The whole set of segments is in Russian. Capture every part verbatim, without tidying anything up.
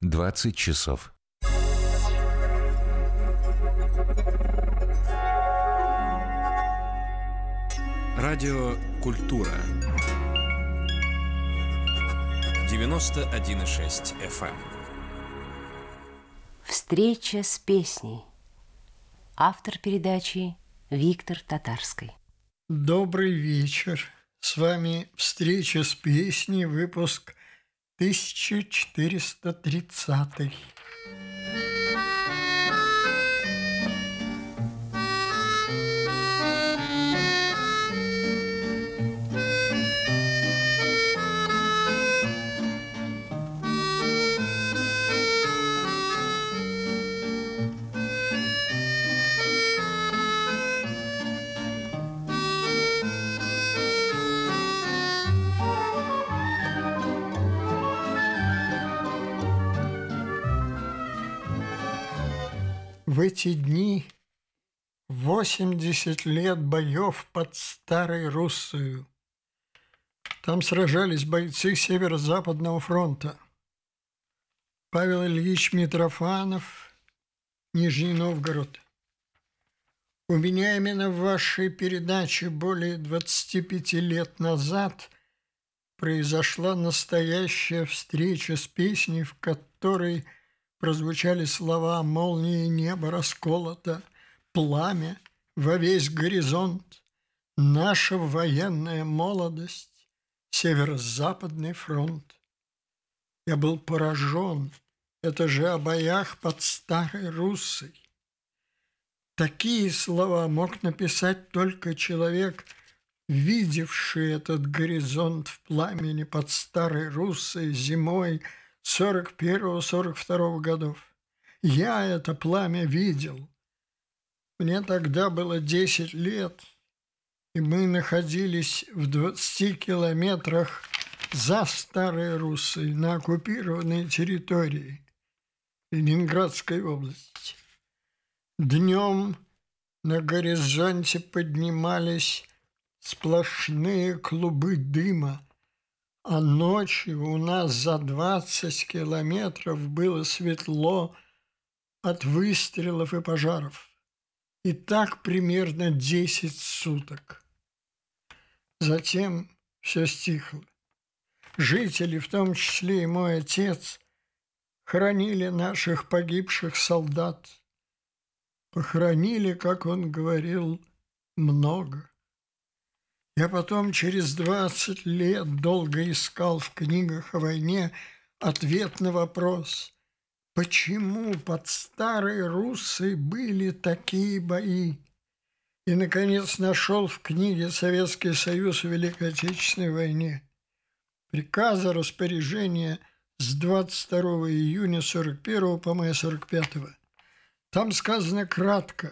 двадцать часов. Радио «Культура». девяносто один и шесть эф эм. Встреча с песней. Автор передачи Виктор Татарский. Добрый вечер. С вами «Встреча с песней», выпуск тысяча четыреста тридцатый. В эти дни восемьдесят лет боев под Старой Руссою. Там сражались бойцы Северо-Западного фронта. Павел Ильич Митрофанов, Нижний Новгород. У меня именно в вашей передаче более двадцати пяти лет назад произошла настоящая встреча с песней, в которой прозвучали слова «Молния неба расколота», «Пламя во весь горизонт», «Наша военная молодость», «Северо-западный фронт». Я был поражен. Это же о боях под Старой Руссой. Такие слова мог написать только человек, видевший этот горизонт в пламени под Старой Руссой зимой сорок первого — сорок второго годов. Я это пламя видел. Мне тогда было десять лет, и мы находились в двадцати километрах за Старой Руссой на оккупированной территории Ленинградской области. Днем на горизонте поднимались сплошные клубы дыма, а ночью у нас за двадцать километров было светло от выстрелов и пожаров. И так примерно десять суток. Затем все стихло. Жители, в том числе и мой отец, хоронили наших погибших солдат. Похоронили, как он говорил, много. Я потом через двадцать лет долго искал в книгах о войне ответ на вопрос, почему под Старой Руссой были такие бои. И, наконец, нашел в книге «Советский Союз в Великой Отечественной войне» приказа распоряжения с двадцать второго июня сорок первого по мая сорок пятого. Там сказано кратко: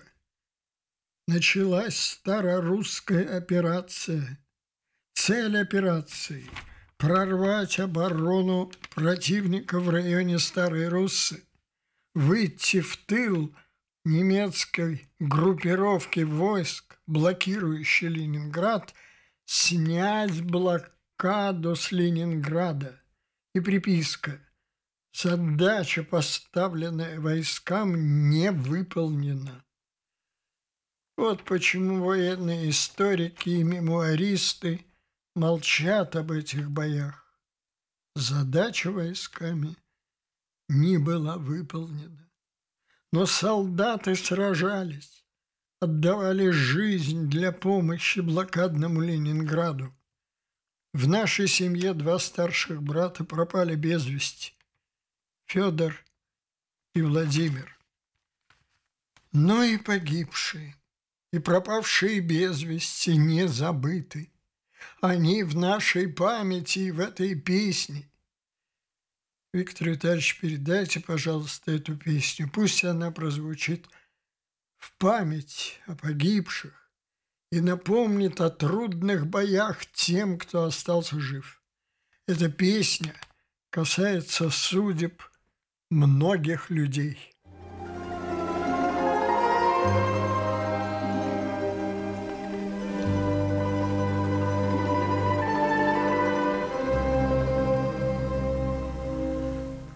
началась Старорусская операция. Цель операции – прорвать оборону противника в районе Старой Руссы, выйти в тыл немецкой группировки войск, блокирующей Ленинград, снять блокаду с Ленинграда. И приписка: задача, поставленная войскам, не выполнена. Вот почему военные историки и мемуаристы молчат об этих боях. Задача войсками не была выполнена. Но солдаты сражались, отдавали жизнь для помощи блокадному Ленинграду. В нашей семье два старших брата пропали без вести – Федор и Владимир. Но и погибшие, и пропавшие без вести не забыты. Они в нашей памяти и в этой песне. Виктор Витальевич, передайте, пожалуйста, эту песню. Пусть она прозвучит в память о погибших и напомнит о трудных боях тем, кто остался жив. Эта песня касается судеб многих людей.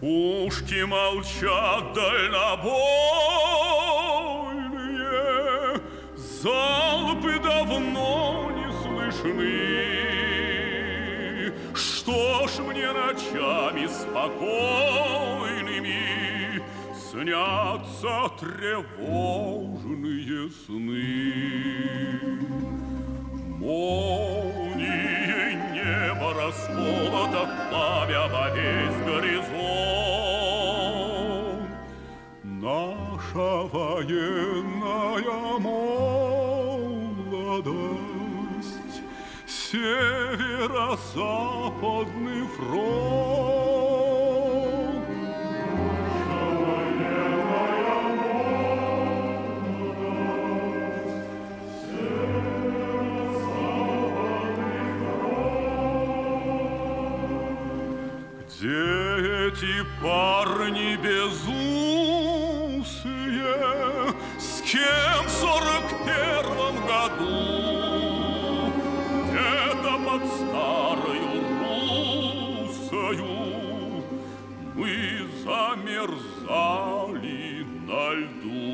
Пушки молчат дальнобойные, залпы давно не слышны. Что ж мне ночами спокойными снятся тревожные сны? Молнией небо расколото, пламя во весь горизонт. Наша военная молодость, северо-западный фронт. Наша военная молодость, северо-западный фронт. Где эти парни безусые, с кем в сорок первом году где-то под старою русою мы замерзали на льду?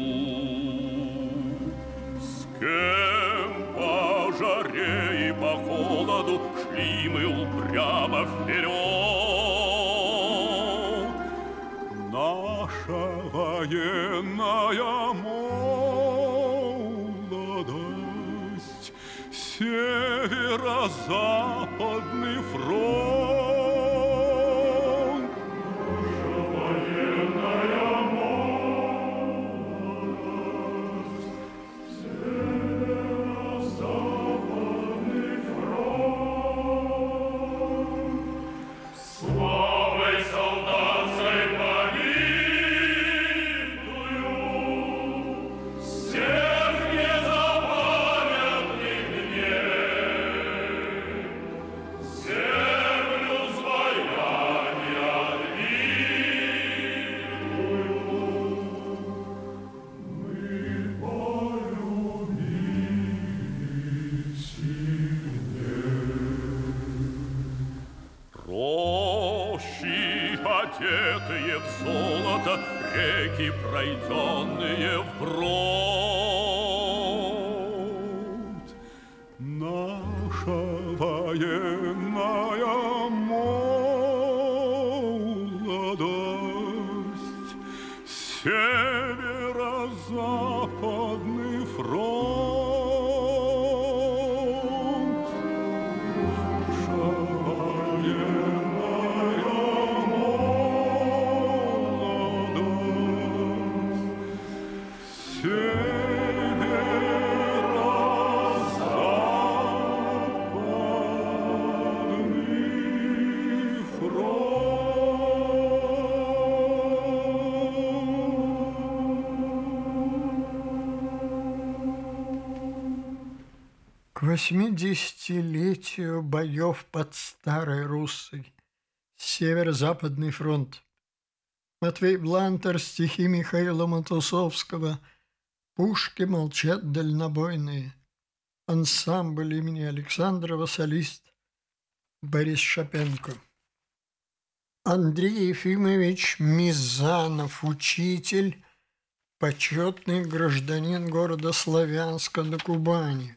С кем по жаре и по холоду шли мы упрямо вперед? Наша военная молодость, северо-западный фронт. Наша военная молодость, северо-западный фронт. Славой солдатской побитую, всех незапамятных дней, землю звояния отбитую мы полюбили сильней. Рощи, одетые в золото, реки, пройденные вброд. Наша военная молодость, северо-западный фронт. Наша военная молодость, северо-западный фронт. К восьмидесятилетию боев под Старой Руссой, Северо-Западный фронт. Матвей Блантер, стихи Михаила Матусовского, «Пушки молчат дальнобойные», ансамбль имени Александрова, солист Борис Шапенко. Андрей Ефимович Мизанов, учитель, почетный гражданин города Славянска на Кубани.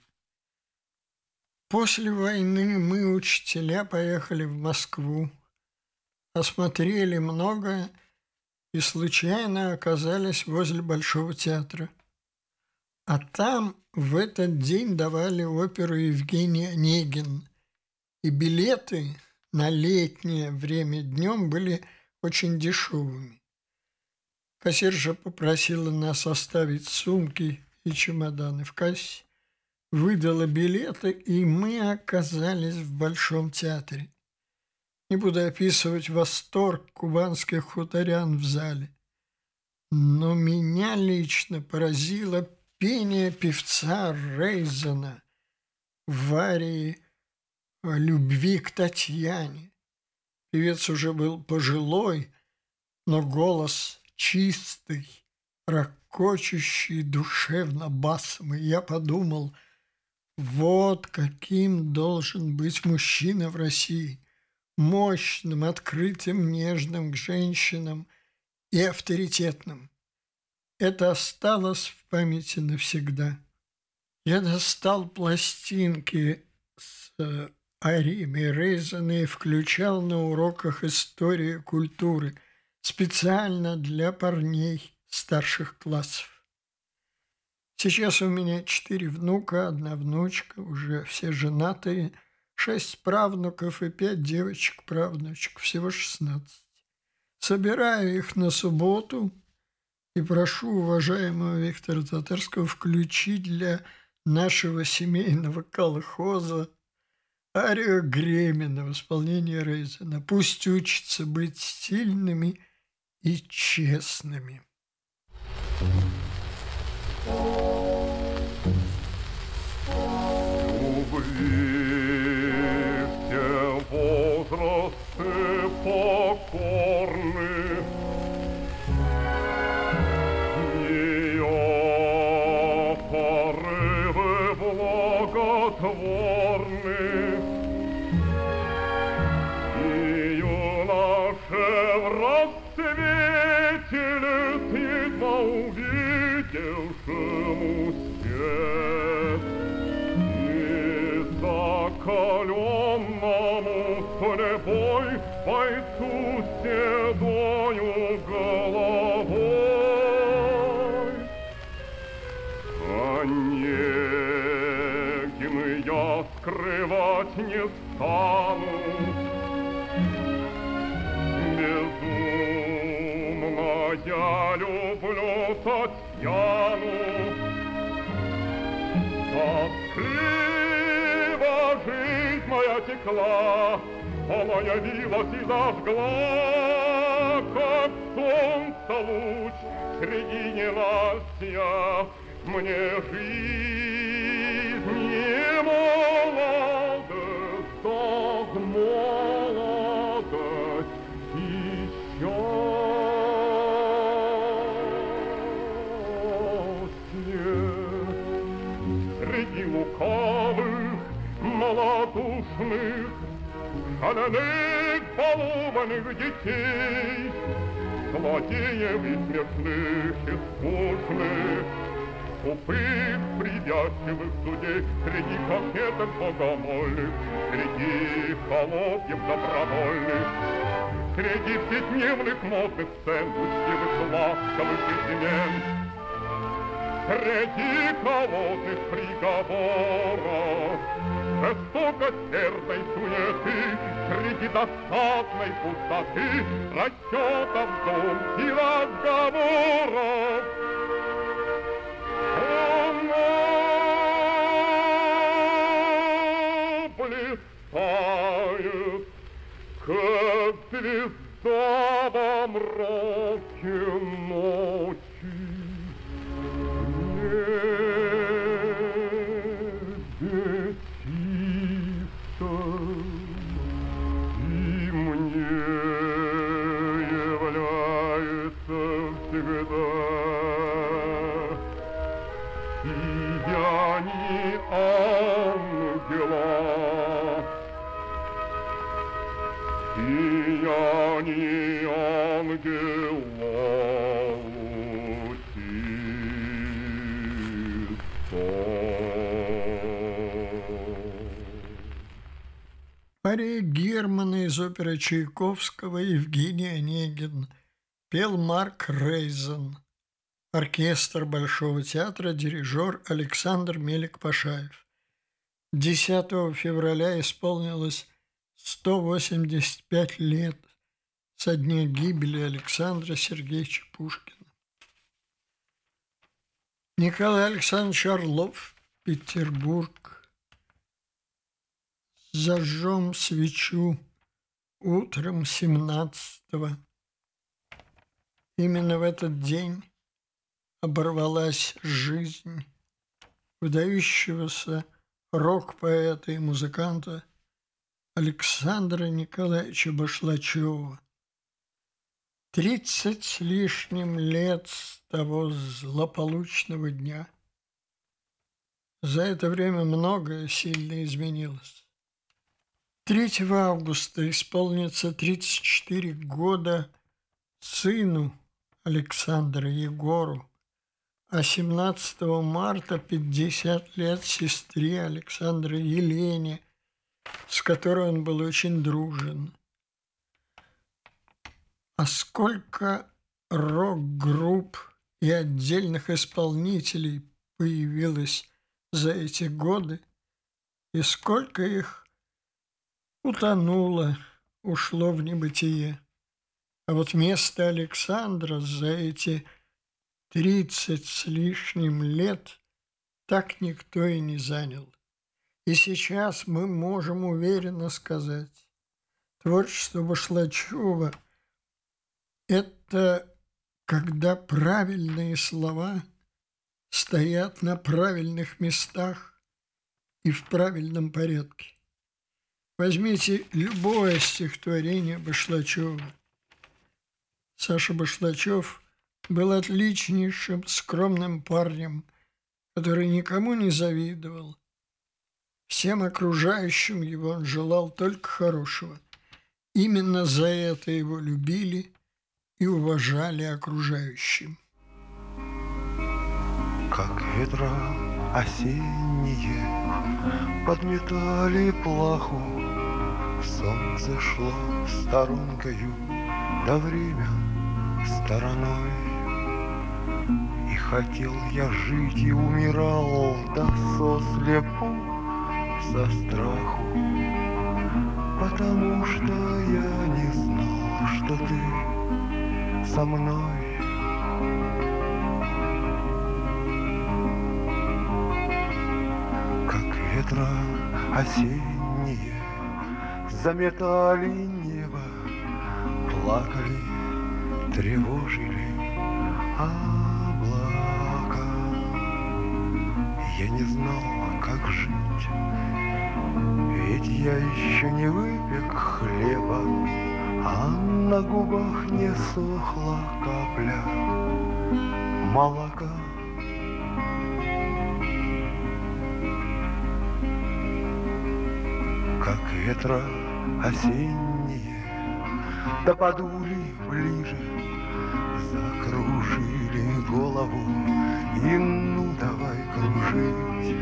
После войны мы, учителя, поехали в Москву, осмотрели многое и случайно оказались возле Большого театра. А там в этот день давали оперу Евгений Онегин, и билеты на летнее время днем были очень дешевыми. Кассирша попросила нас оставить сумки и чемоданы в кассе, выдала билеты, и мы оказались в Большом театре. Не буду описывать восторг кубанских хуторян в зале, но меня лично поразило пение певца Рейзена в арии о любви к Татьяне. Певец уже был пожилой, но голос чистый, ракочущий душевно басом, и я подумал, вот каким должен быть мужчина в России. мощным, открытым, нежным к женщинам и авторитетным. Это осталось в памяти навсегда. Я достал пластинки с ариями Рейзена и включал на уроках истории культуры специально для парней старших классов. Сейчас у меня четыре внука, одна внучка, уже все женатые, шесть правнуков и пять девочек-правнучек, всего шестнадцать. Собираю их на субботу и прошу уважаемого Виктора Татарского включить для нашего семейного колхоза арию Гремина в исполнении Рейзена. Пусть учатся быть сильными и честными. Любви все возрасты покорны, ее порывы благотворны, и юноше в расцвете лет едва увидевшему свет, закаленному судьбой бойцу седою головой. Онегин я скрывать не стану, безумно я люблю Татьяну. Тоскливо жизнь моя текла, она явилась и зажгла, как солнце луч среди ненастья, мне жизнь не молодость, так молодость и счастье. Среди лукавых, малодушных, шаленых, поломанных детей, злодеев и смешных и скучных, тупых, привязчивых судей, среди конфеток богомольных, среди холопьев добровольных, среди вседневных модных сцен, учтивых, ласковых измен, среди холодных приговоров, жестокосердной суеты, среди досадной пустоты, расчетов, дум и разговоров. Она блистает, как звезда во мраке ночи. Ария Германа из оперы Чайковского «Евгений Онегин» пел Марк Рейзен. Оркестр Большого театра, дирижер Александр Мелик-Пашаев. десятого февраля исполнилось сто восемьдесят пять лет со дня гибели Александра Сергеевича Пушкина. Николай Александрович Орлов, Петербург. Зажжем свечу утром семнадцатого. Именно в этот день оборвалась жизнь выдающегося рок-поэта и музыканта Александра Николаевича Башлачева. Тридцать с лишним лет с того злополучного дня. За это время многое сильно изменилось. третьего августа исполнится тридцать четыре года сыну Александра Егору, а семнадцатого марта пятьдесят лет сестре Александра Елене, с которой он был очень дружен. А сколько рок-групп и отдельных исполнителей появилось за эти годы, и сколько их утонуло, ушло в небытие. А вот место Александра за эти тридцать с лишним лет так никто и не занял. И сейчас мы можем уверенно сказать, творчество Башлачева – это когда правильные слова стоят на правильных местах и в правильном порядке. Возьмите любое стихотворение Башлачева. Саша Башлачев был отличнейшим, скромным парнем, который никому не завидовал. Всем окружающим его он желал только хорошего. Именно за это его любили и уважали окружающим. Как ветра осенние подметали плаху, солнце шло сторонкою, да время стороной. И хотел я жить и умирал, да сослепу, со страху, потому что я не знал, что ты со мной. Как ветра осенние заметали небо, плакали, тревожили облака. Я не знал, как жить, ведь я еще не выпек хлеба, а на губах не сохла капля молока. Как ветра осенние, да подули ближе, закружили голову, и ну давай кружить.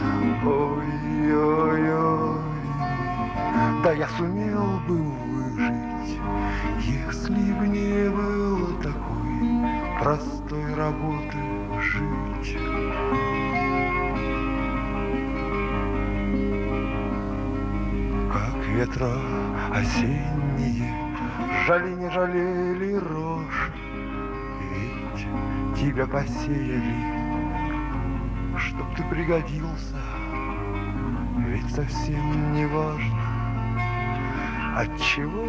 Ой-ой-ой, да я сумел бы выжить, если б не было такой простой работы жить. Как ветра осенние жали не жалели рожь, ведь тебя посеяли, чтоб ты пригодился, ведь совсем не важно, от чего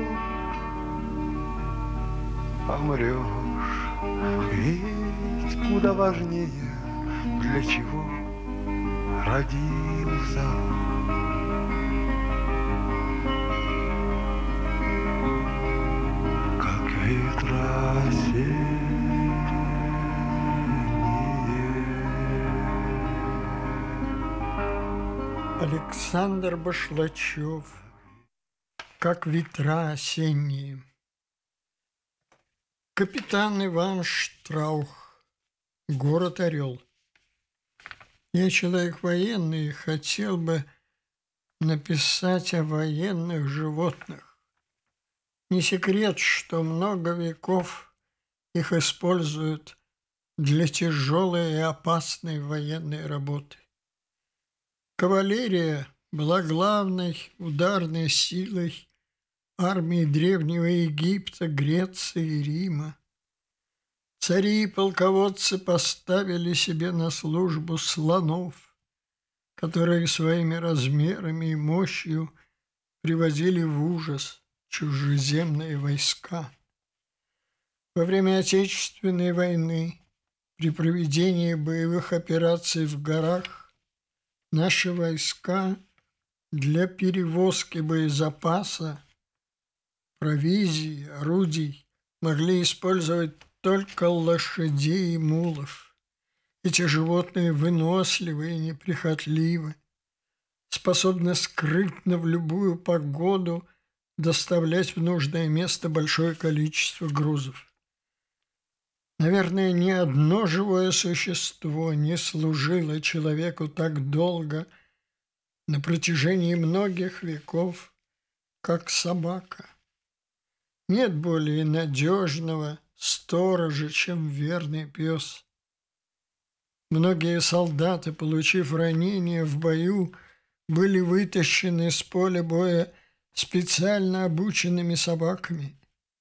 помрешь, ведь куда важнее, для чего родился. Как ветра осенние. Александр Башлачев, как ветра осенние. Капитан Иван Штраух, город Орел. Я человек военный и хотел бы написать о военных животных. Не секрет, что много веков их используют для тяжелой и опасной военной работы. Кавалерия была главной ударной силой армии Древнего Египта, Греции и Рима. Цари и полководцы поставили себе на службу слонов, которые своими размерами и мощью приводили в ужас чужеземные войска. Во время Отечественной войны при проведении боевых операций в горах наши войска для перевозки боезапаса, провизии, орудий могли использовать только лошадей и мулов. Эти животные выносливы и неприхотливы. способны скрытно в любую погоду доставлять в нужное место большое количество грузов. Наверное, ни одно живое существо не служило человеку так долго на протяжении многих веков, как собака. Нет более надежного сторожа, чем верный пес. Многие солдаты, получив ранения в бою, были вытащены с поля боя специально обученными собаками.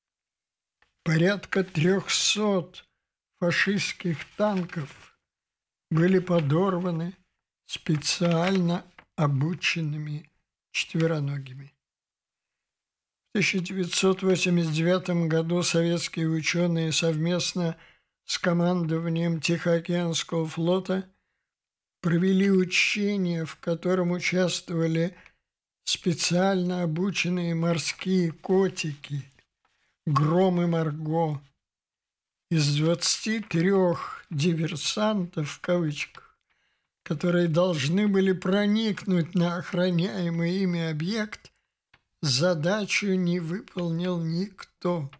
Порядка трехсот фашистских танков были подорваны специально обученными четвероногими. В тысяча девятьсот восемьдесят девятом году советские ученые совместно с командованием Тихоокеанского флота провели учение, в котором участвовали специально обученные морские котики «Гром» и «Марго». Из двадцати трех диверсантов, в кавычках, которые должны были проникнуть на охраняемый ими объект, задачу не выполнил никто.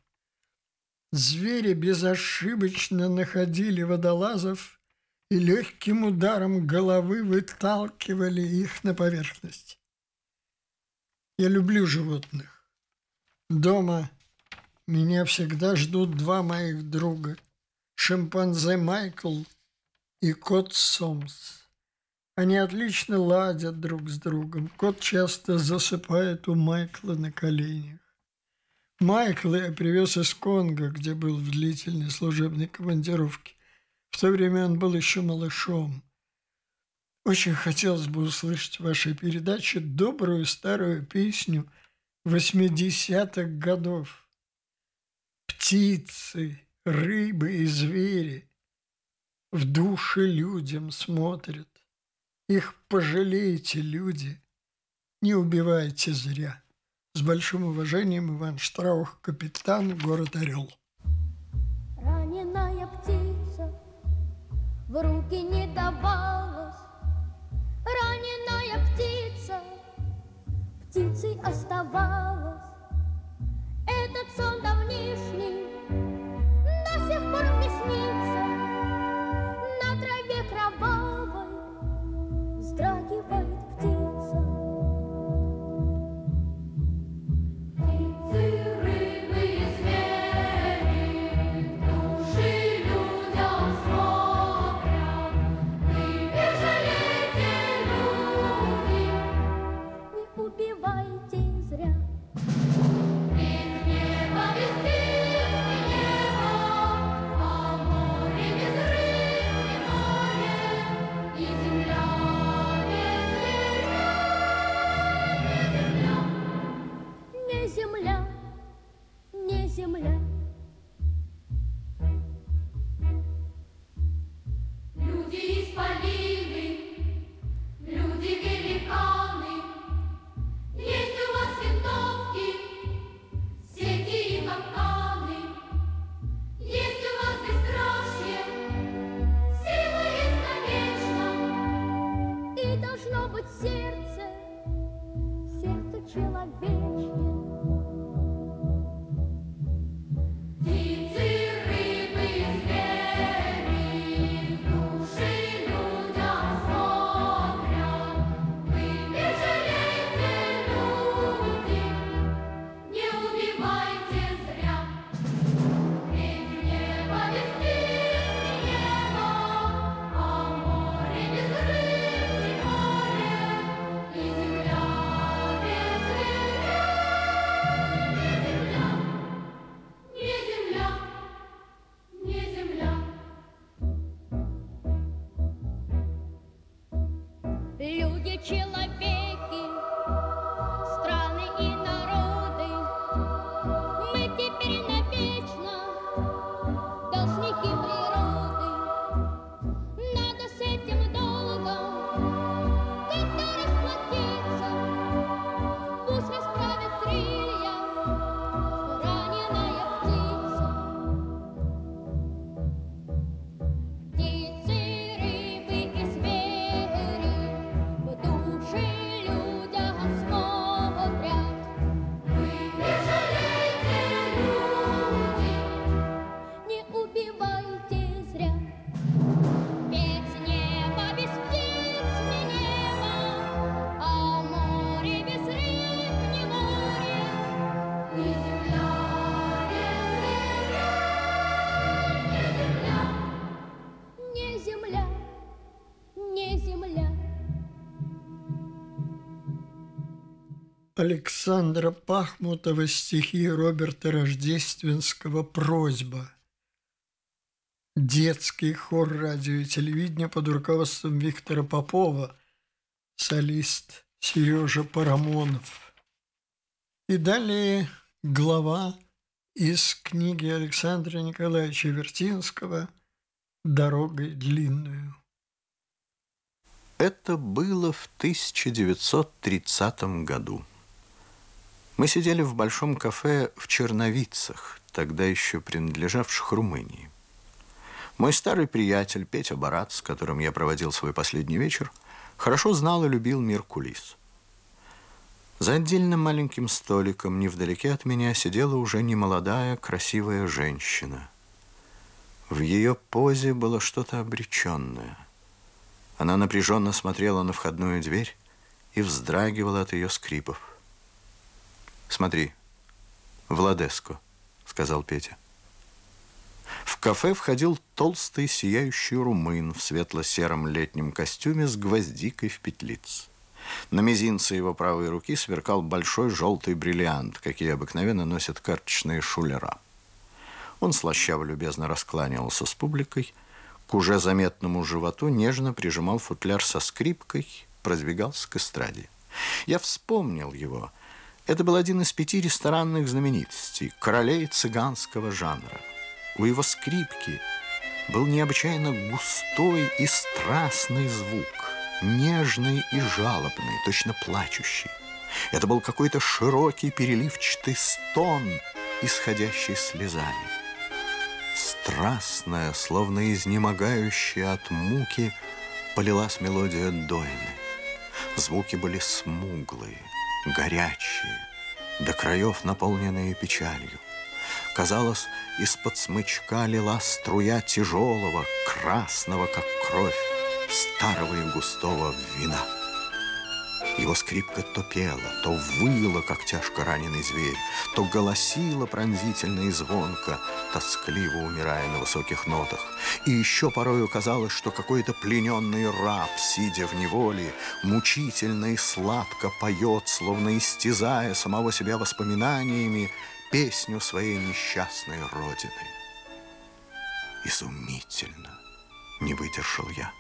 Звери безошибочно находили водолазов и легким ударом головы выталкивали их на поверхность. Я люблю животных. Дома меня всегда ждут два моих друга – шимпанзе Майкл и кот Сомс. Они отлично ладят друг с другом. Кот часто засыпает у Майкла на коленях. Майкла я привез из Конго, где был в длительной служебной командировке. В то время он был еще малышом. Очень хотелось бы услышать в вашей передаче добрую старую песню восьмидесятых годов. Птицы, рыбы и звери в души людям смотрят. Их пожалейте, люди, не убивайте зря. С большим уважением, Иван Штраух, капитан, город Орел. Раненая птица в руки не давалась. Раненая птица птицей оставалась. Этот сон давнишний до сих пор мне снится. На траве кровавой вздрагивает птица. Птицы, рыбы и звери души людям смотрят. Вы не жалейте, люди, не убивайте зря. Без неба, без птиц и неба, а море без рыб и море, и земля без зверя, не земля, не земля. Люди исполины, люди великаны, есть у вас винтовки, сети и капканы, есть у вас бесстрашие, сила есть навечно, и должно быть сердце, сердце человечье. Птицы, рыбы и звери души людям смотрят. Вы не жалейте, люди, не убивайте зря. Ведь небо без птиц и небо, а море без рыб и море, и земля без зверя, не земля, не земля, не земля. Люди, человеки, страны и народы, мы теперь навечно должники природы. Надо с этим долгом как-то расплатиться. Пусть расправит крылья раненая птица. Птицы, рыбы и звери в душу Александра Пахмутова стихи Роберта Рождественского «Просьба». Детский хор радио и телевидения под руководством Виктора Попова, солист Сережа Парамонов. И далее глава из книги Александра Николаевича Вертинского «Дорогой длинную». Это было в тысяча девятьсот тридцатом году. Мы сидели в большом кафе в Черновицах, тогда еще принадлежавших Румынии. Мой старый приятель Петя Барат, с которым я проводил свой последний вечер, хорошо знал и любил мир кулис. За отдельным маленьким столиком невдалеке от меня сидела уже немолодая, красивая женщина. В ее позе было что-то обреченное. Она напряженно смотрела на входную дверь и вздрагивала от ее скрипов. «Смотри, Владеско», — сказал Петя. В кафе входил толстый сияющий румын в светло-сером летнем костюме с гвоздикой в петлице. На мизинце его правой руки сверкал большой желтый бриллиант, какие обыкновенно носят карточные шулера. Он слащаво-любезно раскланивался с публикой, к уже заметному животу нежно прижимал футляр со скрипкой, продвигался к эстраде. Я вспомнил его. Это был один из пяти ресторанных знаменитостей, королей цыганского жанра. У его скрипки был необычайно густой и страстный звук, нежный и жалобный, точно плачущий. Это был какой-то широкий переливчатый стон, исходящий слезами. Страстная, словно изнемогающая от муки, полилась мелодия Дойны. Звуки были смуглые, горячие, до краев наполненные печалью. Казалось, из-под смычка лилась струя тяжелого, красного, как кровь, старого и густого вина. Его скрипка то пела, то выла, как тяжко раненый зверь, то голосила пронзительно и звонко, тоскливо умирая на высоких нотах. И еще порою казалось, что какой-то плененный раб, сидя в неволе, мучительно и сладко поет, словно истязая самого себя воспоминаниями, песню своей несчастной родины. Изумительно, не выдержал я.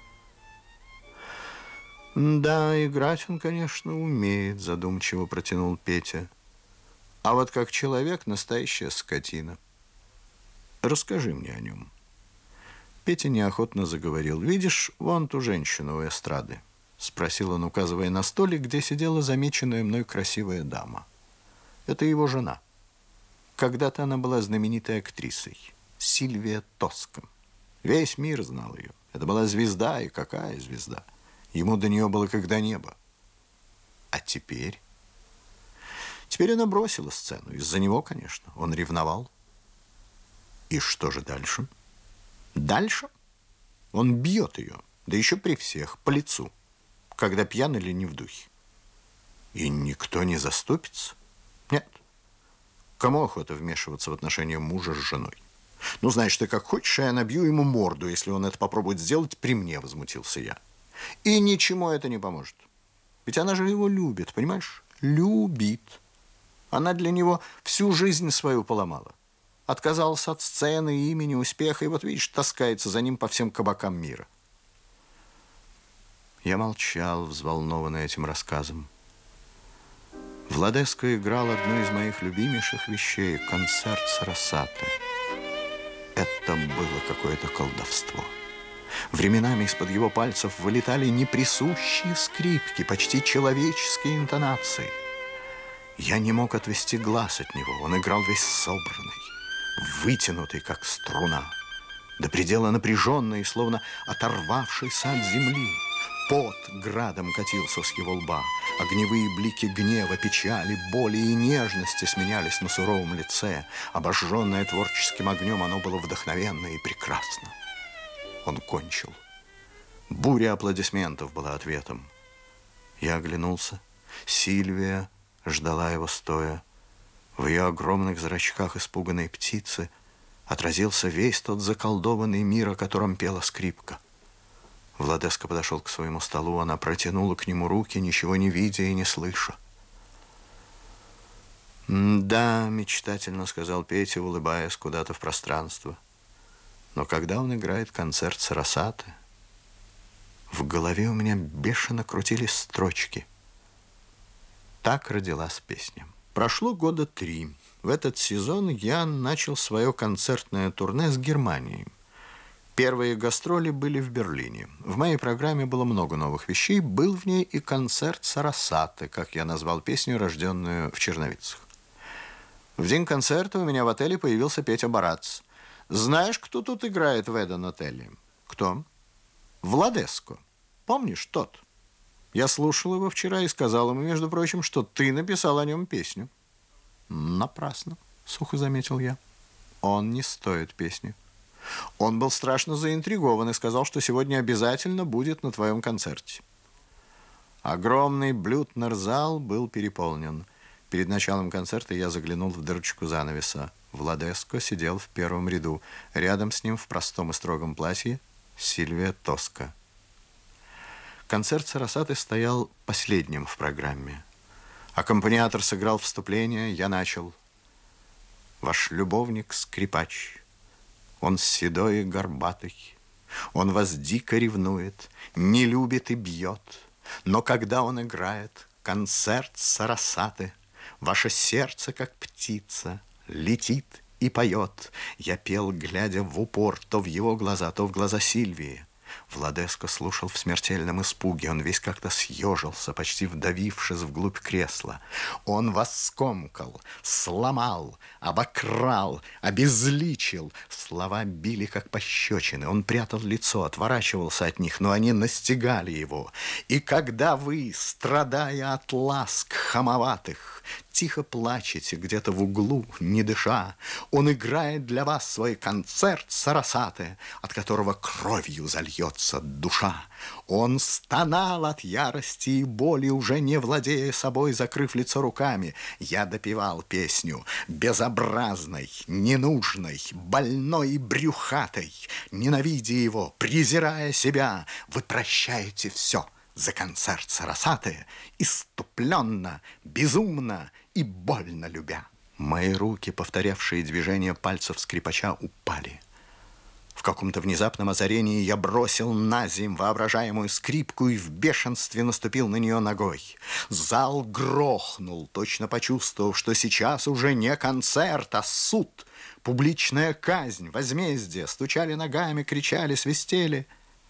«Да, играть он, конечно, умеет», — задумчиво протянул Петя. «А вот как человек настоящая скотина. Расскажи мне о нем». Петя неохотно заговорил. «Видишь, вон ту женщину у эстрады?» — спросил он, указывая на столик, где сидела замеченная мной красивая дама. «Это его жена. Когда-то она была знаменитой актрисой. Сильвия Тоска. Весь мир знал ее. Это была звезда, и какая звезда! Ему до нее было как до неба. А теперь? Теперь она бросила сцену. Из-за него, конечно. Он ревновал. И что же дальше? Дальше? Он бьет ее, да еще при всех, по лицу, когда пьян или не в духе. И никто не заступится? Нет. Кому охота вмешиваться в отношения мужа с женой? Ну, знаешь, ты как хочешь, а я набью ему морду, если он это попробует сделать при мне, возмутился я. И ничему это не поможет. Ведь она же его любит, понимаешь? Любит. Она для него всю жизнь свою поломала. Отказалась от сцены, имени, успеха, и вот, видишь, таскается за ним по всем кабакам мира. Я молчал, взволнованный этим рассказом. Владеско играл одну из моих любимейших вещей — концерт Сарасаты. Это было какое-то колдовство. Временами из-под его пальцев вылетали неприсущие скрипки, почти человеческие интонации. Я не мог отвести глаз от него. Он играл весь собранный, вытянутый, как струна, до предела напряженный, словно оторвавшийся от земли. Пот градом катился с его лба. Огневые блики гнева, печали, боли и нежности сменялись на суровом лице. Обожженное творческим огнем, оно было вдохновенно и прекрасно. Он кончил. Буря аплодисментов была ответом. Я оглянулся. Сильвия ждала его стоя. В ее огромных зрачках испуганной птицы отразился весь тот заколдованный мир, о котором пела скрипка. Владеско подошел к своему столу. Она протянула к нему руки, ничего не видя и не слыша. «Да», — мечтательно сказал Петя, улыбаясь куда-то в пространство. Но когда он играет концерт Сарасаты, в голове у меня бешено крутились строчки. Так родилась песня. Прошло года три. В этот сезон я начал свое концертное турне с Германией. Первые гастроли были в Берлине. В моей программе было много новых вещей. Был в ней и концерт Сарасаты, как я назвал песню, рожденную в Черновицах. В день концерта у меня в отеле появился Петя Барац. Знаешь, кто тут играет в этом отеле? Кто? Владеско. Помнишь, тот? Я слушал его вчера и сказал ему, между прочим, что ты написал о нем песню. Напрасно, сухо заметил я. Он не стоит песни. Он был страшно заинтригован и сказал, что сегодня обязательно будет на твоем концерте. Огромный блютнер-зал был переполнен. Перед началом концерта я заглянул в дырочку занавеса. Владеско сидел в первом ряду. Рядом с ним в простом и строгом платье Сильвия Тоска. Концерт Сарасаты стоял последним в программе. Аккомпаниатор сыграл вступление, я начал. Ваш любовник-скрипач, он седой и горбатый, он вас дико ревнует, не любит и бьет, но когда он играет концерт Сарасаты, ваше сердце, как птица, летит и поет. Я пел, глядя в упор то в его глаза, то в глаза Сильвии. Владеско слушал в смертельном испуге. Он весь как-то съежился, почти вдавившись вглубь кресла. Он вас скомкал, сломал, обокрал, обезличил. Слова били, как пощечины. Он прятал лицо, отворачивался от них, но они настигали его. И когда вы, страдая от ласк хамоватых, тихо плачете где-то в углу, не дыша, он играет для вас свой концерт Сарасаты, от которого кровью зальется душа. Он стонал от ярости и боли, уже не владея собой, закрыв лицо руками. Я допевал песню безобразной, ненужной, больной и брюхатой. Ненавидя его, презирая себя, вы прощаете все за концерт Сарасаты, иступленно, безумно и больно любя. Мои руки, повторявшие движения пальцев скрипача, упали. В каком-то внезапном озарении я бросил на земь воображаемую скрипку и в бешенстве наступил на нее ногой. Зал грохнул, точно почувствовав, что сейчас уже не концерт, а суд, публичная казнь, возмездие. Стучали ногами, кричали, свистели.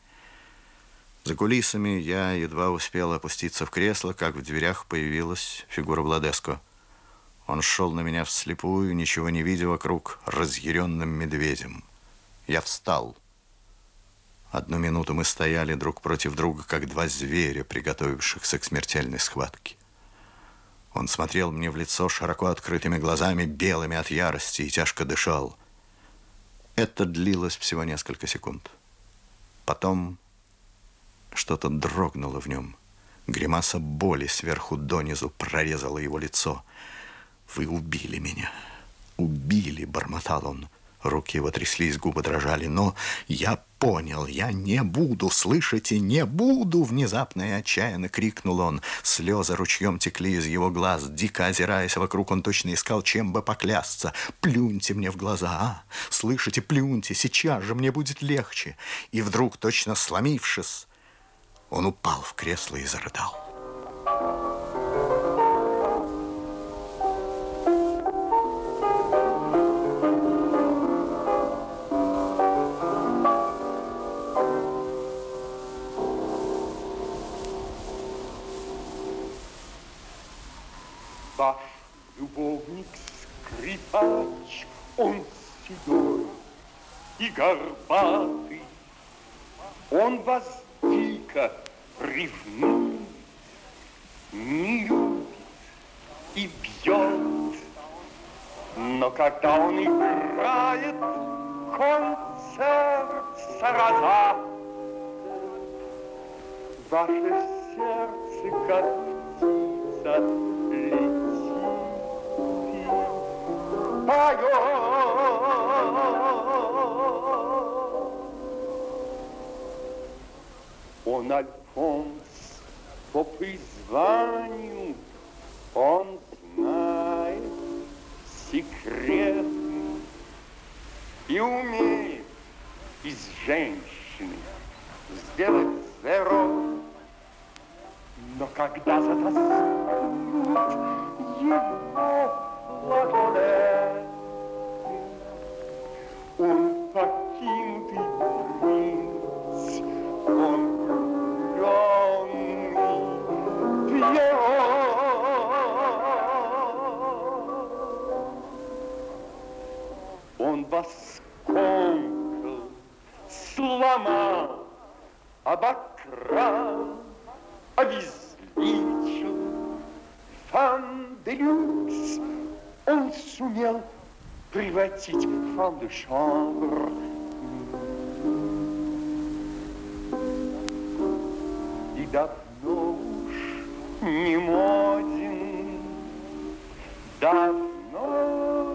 За кулисами я едва успел опуститься в кресло, как в дверях появилась фигура Владеско. Он шел на меня вслепую, ничего не видя вокруг, разъяренным медведем. Я встал. Одну минуту мы стояли друг против друга, как два зверя, приготовившихся к смертельной схватке. Он смотрел мне в лицо широко открытыми глазами, белыми от ярости, и тяжко дышал. Это длилось всего несколько секунд. Потом что-то дрогнуло в нем. Гримаса боли сверху донизу прорезала его лицо. «Вы убили меня, убили», — бормотал он. Руки его тряслись, губы дрожали. «Но я понял, я не буду, слышите, не буду!» Внезапно и отчаянно крикнул он. Слезы ручьем текли из его глаз. Дико озираясь вокруг, он точно искал, чем бы поклясться. «Плюньте мне в глаза, а? Слышите, плюньте, сейчас же мне будет легче!» И вдруг, точно сломившись, он упал в кресло и зарыдал. Ваш любовник-скрипач, он седой и горбатый, он вас дико ревнует, не любит и бьет. Но когда он играет концерт Сарасаты, ваше сердце, как птица, летит и поет. Он Альфонс по призванию, он знает и умеет из женщины сделать зеро. Но когда затаскают его ладони, он покинутый принц, он влюбленный пьет. Он воскомкал, сломал, обокрал, обезличил. Фан де люкс он сумел превратить в фан де шамбр. И давно уж не моден, давно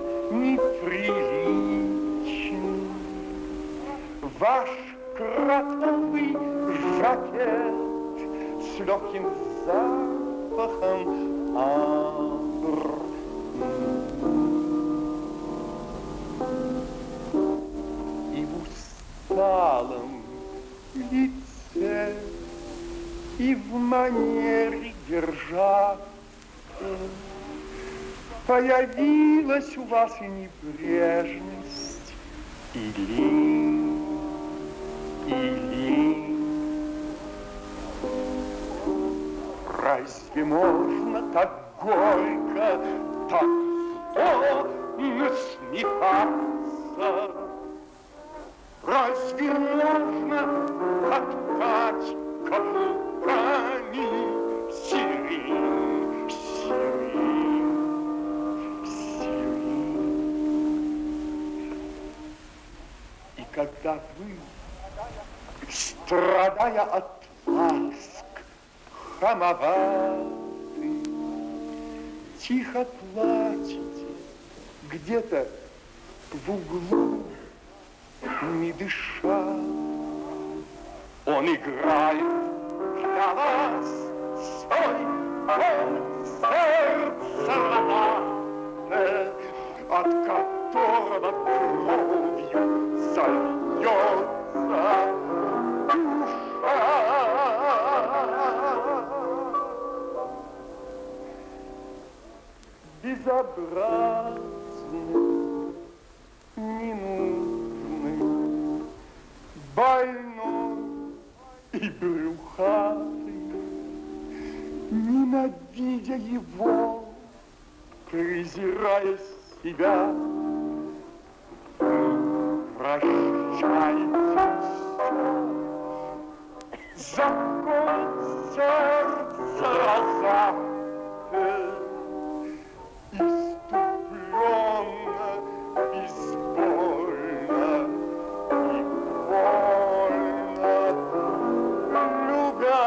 неприличен ваш кротовый жакет с легким запахом амбр. И в усталом лице, и в манере держаться появилась у вас и небрежность, и лень, и лень. Разве можно так горько, так зло насмехаться? Разве можно откать каблуками сирень, сирень, сирень? И когда вы, страдая от ласк, хамоваты, тихо плачете где-то в углу, не дыша, он играет для вас свой концерт сонаты, от которого кровью зальется душа. Безобразный, ненужный, больной и брюхатый, ненавидя его, презирая себя, прощайтесь, закон сердца розаты. Иступленно, безбольно и больно любя.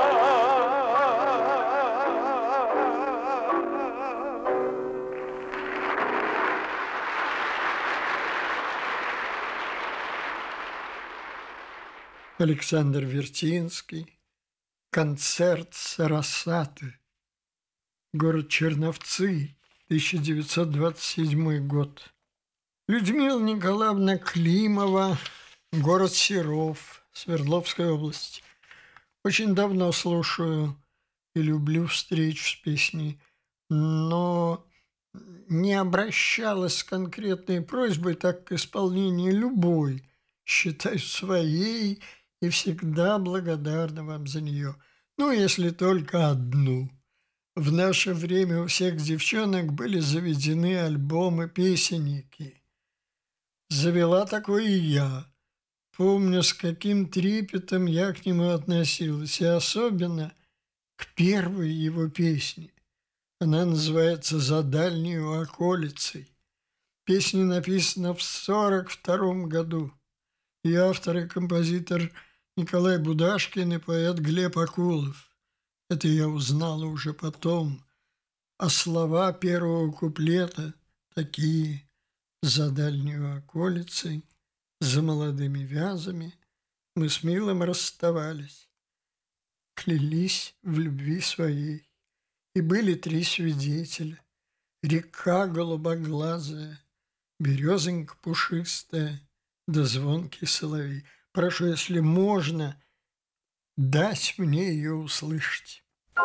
Александр Вертинский. Концерт Сарасаты. Город Черновцы. тысяча девятьсот двадцать седьмой год. Людмила Николаевна Климова, город Серов, Свердловская область. Очень давно слушаю и люблю встречу с песней, но не обращалась с конкретной просьбой, так к исполнению любой считаю своей и всегда благодарна вам за нее. Ну, если только одну. В наше время у всех девчонок были заведены альбомы-песенники. Завела такой и я. Помню, с каким трепетом я к нему относилась, и особенно к первой его песне. Она называется «За дальнюю околицей». Песня написана в сорок втором году. И автор и композитор Николай Будашкин и поэт Глеб Акулов. Это я узнала уже потом. А слова первого куплета такие: «За дальнюю околицей, за молодыми вязами мы с милым расставались, клялись в любви своей, и были три свидетеля: река голубоглазая, березонька пушистая да звонкий соловей. Прошу, если можно, дать мне ее услышать.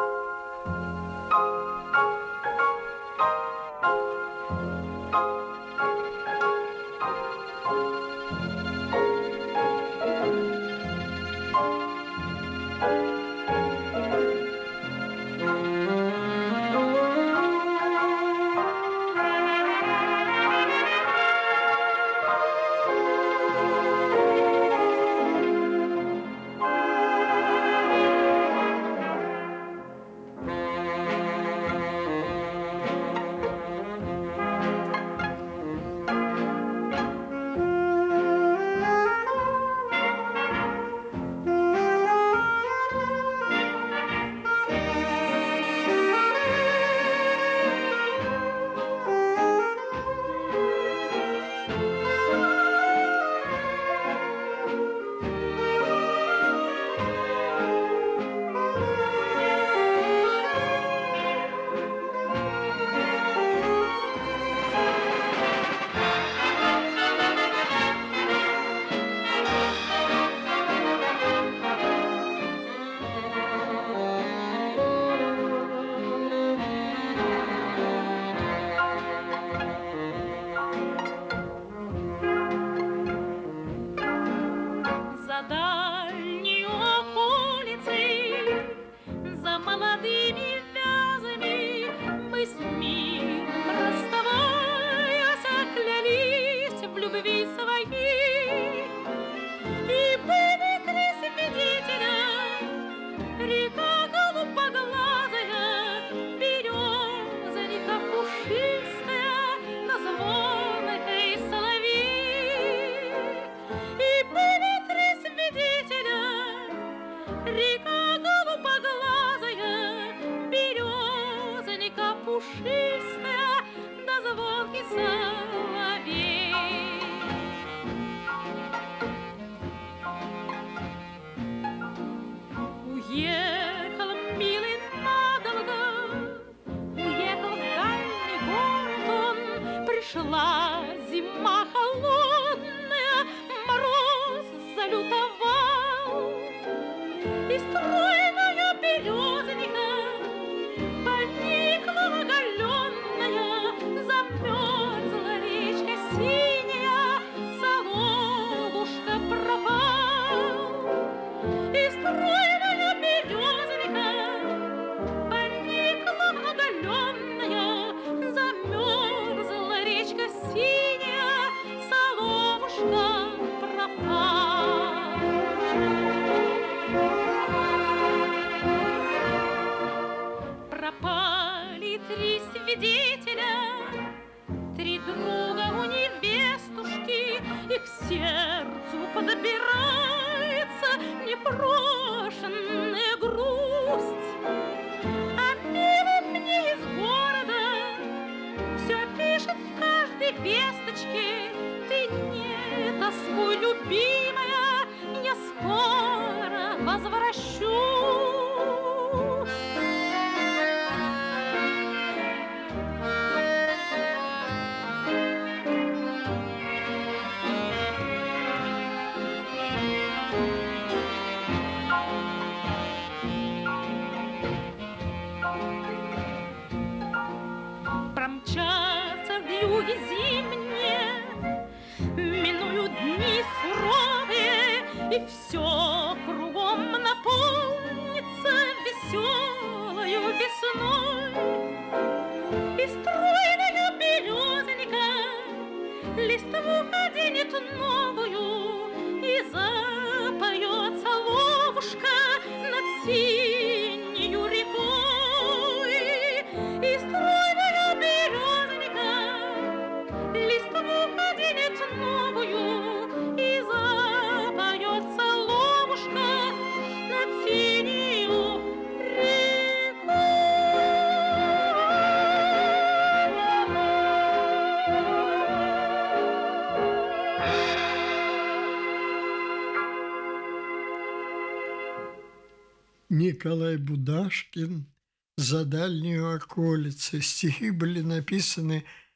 Николай Будашкин «За дальнюю околицу». Стихи были написаны в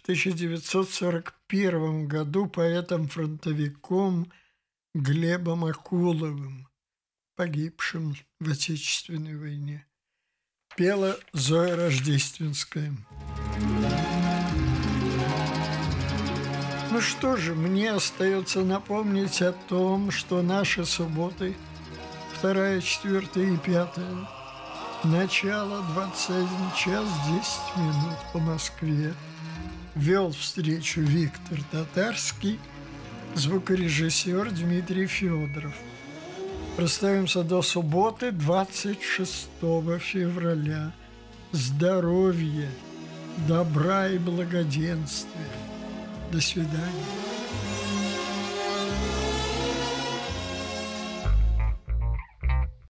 тысяча девятьсот сорок первом году поэтом-фронтовиком Глебом Акуловым, погибшим в Отечественной войне. Пела Зоя Рождественская. Ну что же, мне остается напомнить о том, что наши субботы, вторая, четвертая и пятая, начало двадцать один час десять минут по Москве, вел встречу Виктор Татарский, звукорежиссер Дмитрий Федоров. Расстаемся до субботы, двадцать шестого февраля. Здоровья, добра и благоденствия. До свидания.